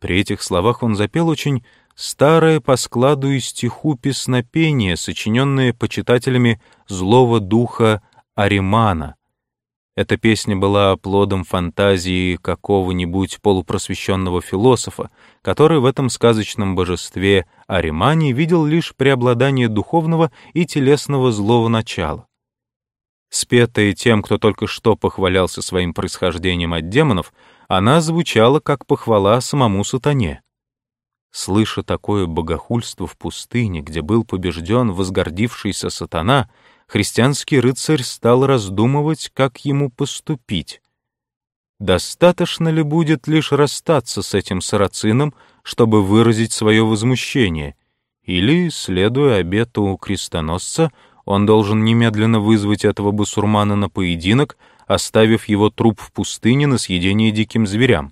При этих словах он запел очень старое по складу и стиху песнопение, сочиненное почитателями злого духа Аримана. Эта песня была плодом фантазии какого-нибудь полупросвещенного философа, который в этом сказочном божестве Аримане видел лишь преобладание духовного и телесного злого начала. Спетая тем, кто только что похвалялся своим происхождением от демонов, она звучала как похвала самому сатане. Слыша такое богохульство в пустыне, где был побежден возгордившийся сатана, христианский рыцарь стал раздумывать, как ему поступить. Достаточно ли будет лишь расстаться с этим сарацином, чтобы выразить свое возмущение, или, следуя обету крестоносца, он должен немедленно вызвать этого басурмана на поединок, оставив его труп в пустыне на съедение диким зверям?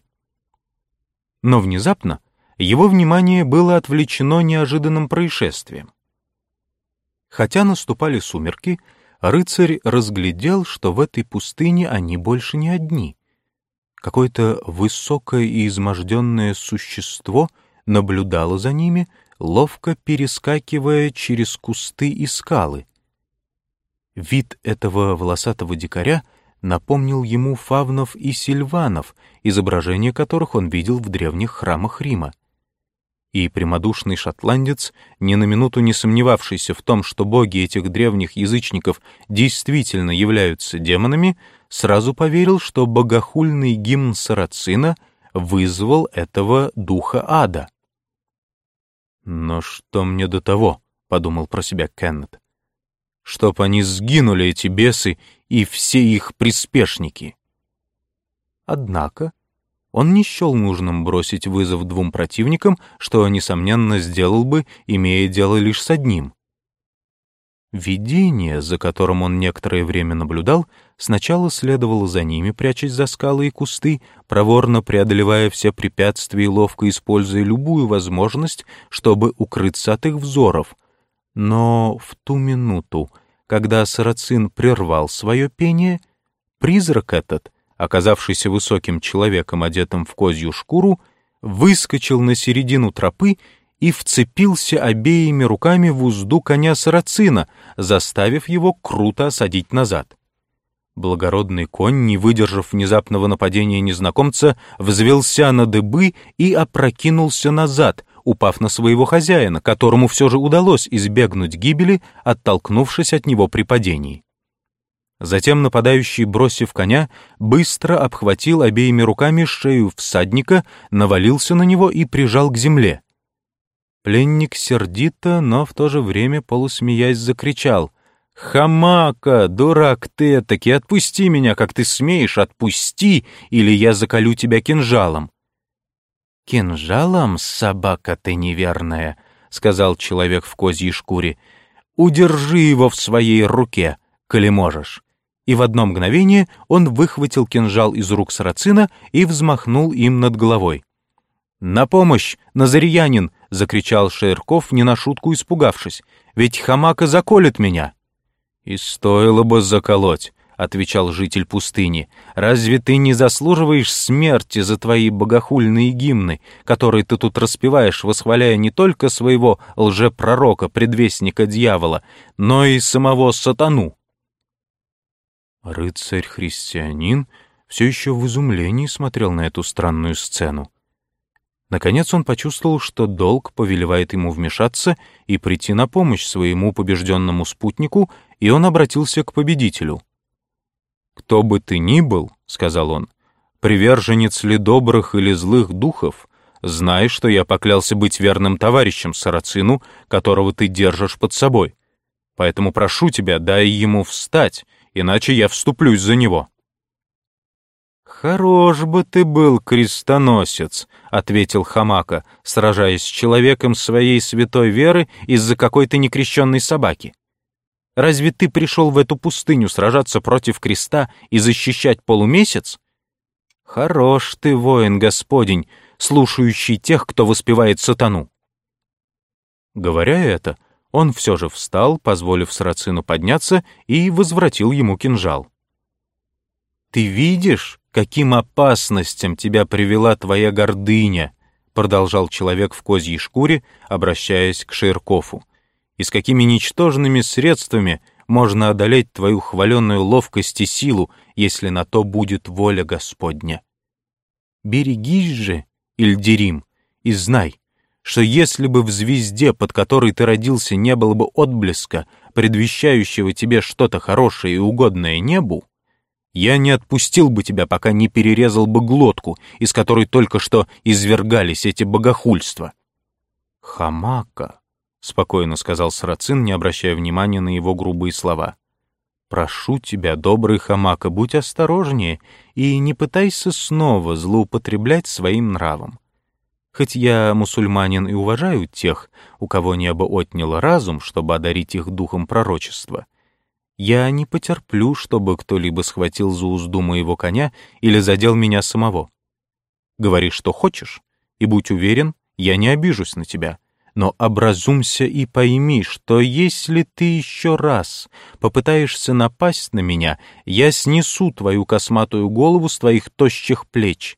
Но внезапно его внимание было отвлечено неожиданным происшествием. Хотя наступали сумерки, рыцарь разглядел, что в этой пустыне они больше не одни. Какое-то высокое и изможденное существо наблюдало за ними, ловко перескакивая через кусты и скалы. Вид этого волосатого дикаря напомнил ему фавнов и сильванов, изображения которых он видел в древних храмах Рима. И прямодушный шотландец, ни на минуту не сомневавшийся в том, что боги этих древних язычников действительно являются демонами, сразу поверил, что богохульный гимн сарацина вызвал этого духа ада. «Но что мне до того?» — подумал про себя Кеннет. «Чтоб они сгинули, эти бесы, и все их приспешники». Однако он не счел нужным бросить вызов двум противникам, что, несомненно, сделал бы, имея дело лишь с одним. Видение, за которым он некоторое время наблюдал, сначала следовало за ними, прячась за скалы и кусты, проворно преодолевая все препятствия и ловко используя любую возможность, чтобы укрыться от их взоров. Но в ту минуту, когда сарацин прервал свое пение, призрак этот, оказавшийся высоким человеком, одетым в козью шкуру, выскочил на середину тропы и вцепился обеими руками в узду коня сарацина, заставив его круто осадить назад. Благородный конь, не выдержав внезапного нападения незнакомца, взвелся на дыбы и опрокинулся назад, упав на своего хозяина, которому все же удалось избегнуть гибели, оттолкнувшись от него при падении. Затем нападающий, бросив коня, быстро обхватил обеими руками шею всадника, навалился на него и прижал к земле. Пленник сердито, но в то же время полусмеясь закричал: «Хамака, дурак ты этакий, отпусти меня, как ты смеешь, отпусти, или я заколю тебя кинжалом». «Кинжалом, собака ты неверная», — сказал человек в козьей шкуре. «Удержи его в своей руке, коли можешь». И в одно мгновение он выхватил кинжал из рук сарацина и взмахнул им над головой. «На помощь, назарьянин!» — закричал Шейрков, не на шутку испугавшись. «Ведь Хамака заколет меня!» «И стоило бы заколоть», — отвечал житель пустыни. «Разве ты не заслуживаешь смерти за твои богохульные гимны, которые ты тут распеваешь, восхваляя не только своего лжепророка, предвестника дьявола, но и самого сатану?» Рыцарь-христианин все еще в изумлении смотрел на эту странную сцену. Наконец он почувствовал, что долг повелевает ему вмешаться и прийти на помощь своему побежденному спутнику, и он обратился к победителю. «Кто бы ты ни был, — сказал он, — приверженец ли добрых или злых духов, знай, что я поклялся быть верным товарищем сарацину, которого ты держишь под собой. Поэтому прошу тебя, дай ему встать, иначе я вступлюсь за него». «Хорош бы ты был, крестоносец», — ответил Хамака, сражаясь с человеком своей святой веры из-за какой-то некрещенной собаки. «Разве ты пришел в эту пустыню сражаться против креста и защищать полумесяц? Хорош ты, воин Господень, слушающий тех, кто воспевает сатану». Говоря это, он все же встал, позволив сарацину подняться, и возвратил ему кинжал. «Ты видишь, каким опасностям тебя привела твоя гордыня?» — продолжал человек в козьей шкуре, обращаясь к Шииркофу, и с какими ничтожными средствами можно одолеть твою хваленную ловкость и силу, если на то будет воля Господня. Берегись же, Ильдерим, и знай, что если бы в звезде, под которой ты родился, не было бы отблеска, предвещающего тебе что-то хорошее и угодное небу, я не отпустил бы тебя, пока не перерезал бы глотку, из которой только что извергались эти богохульства. «Хамака», — спокойно сказал Сарацин, не обращая внимания на его грубые слова. «Прошу тебя, добрый Хамака, будь осторожнее и не пытайся снова злоупотреблять своим нравом. Хоть я мусульманин и уважаю тех, у кого небо отняло разум, чтобы одарить их духом пророчества, я не потерплю, чтобы кто-либо схватил за узду моего коня или задел меня самого. Говори, что хочешь, и будь уверен, я не обижусь на тебя. Но образумся и пойми, что если ты еще раз попытаешься напасть на меня, я снесу твою косматую голову с твоих тощих плеч.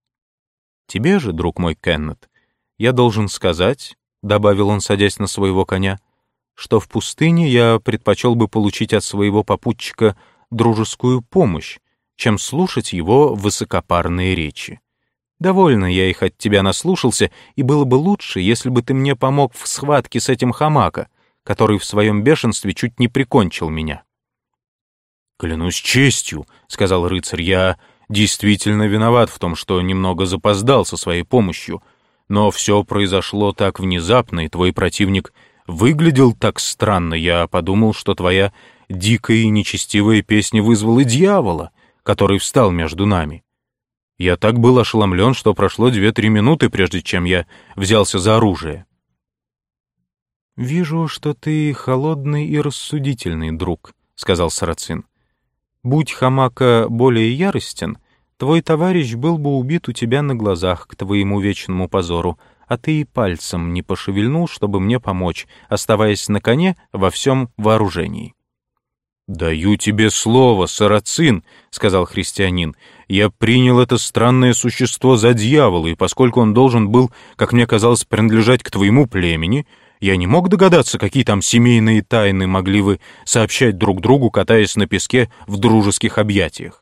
Тебе же, друг мой Кеннет, я должен сказать, — добавил он, садясь на своего коня, — что в пустыне я предпочел бы получить от своего попутчика дружескую помощь, чем слушать его высокопарные речи. Довольно я их от тебя наслушался, и было бы лучше, если бы ты мне помог в схватке с этим Хамака, который в своем бешенстве чуть не прикончил меня». «Клянусь честью», — сказал рыцарь, — «я действительно виноват в том, что немного запоздал со своей помощью, но все произошло так внезапно, и твой противник выглядел так странно, я подумал, что твоя дикая и нечестивая песня вызвала дьявола, который встал между нами. Я так был ошеломлен, что прошло 2-3 минуты, прежде чем я взялся за оружие». «Вижу, что ты холодный и рассудительный друг», — сказал Сарацин. «Будь Хамака более яростен, твой товарищ был бы убит у тебя на глазах к твоему вечному позору, а ты и пальцем не пошевельнул, чтобы мне помочь, оставаясь на коне во всем вооружении». «Даю тебе слово, Сарацин», — сказал христианин, — «я принял это странное существо за дьявола, и поскольку он должен был, как мне казалось, принадлежать к твоему племени, я не мог догадаться, какие там семейные тайны могли вы сообщать друг другу, катаясь на песке в дружеских объятиях».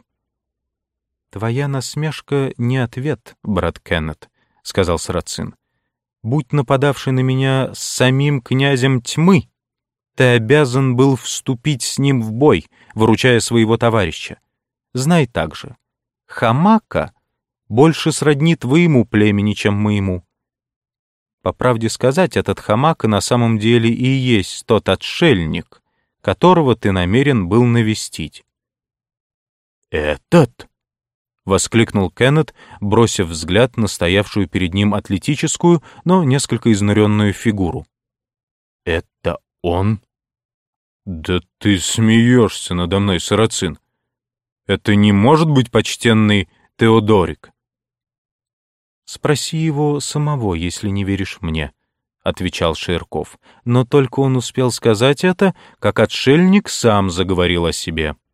«Твоя насмешка не ответ, брат Кеннет», — сказал Сарацин. «Будь нападавший на меня с самим князем тьмы, ты обязан был вступить с ним в бой, выручая своего товарища. Знай также, Хамака больше сродни твоему племени, чем моему. По правде сказать, этот Хамака на самом деле и есть тот отшельник, которого ты намерен был навестить». «Этот?» — воскликнул Кеннет, бросив взгляд на стоявшую перед ним атлетическую, но несколько изнуренную фигуру. «Это он? Да ты смеешься надо мной, Сарацин. Это не может быть почтенный Теодорик». «Спроси его самого, если не веришь мне», — отвечал Шиирков. Но только он успел сказать это, как отшельник сам заговорил о себе.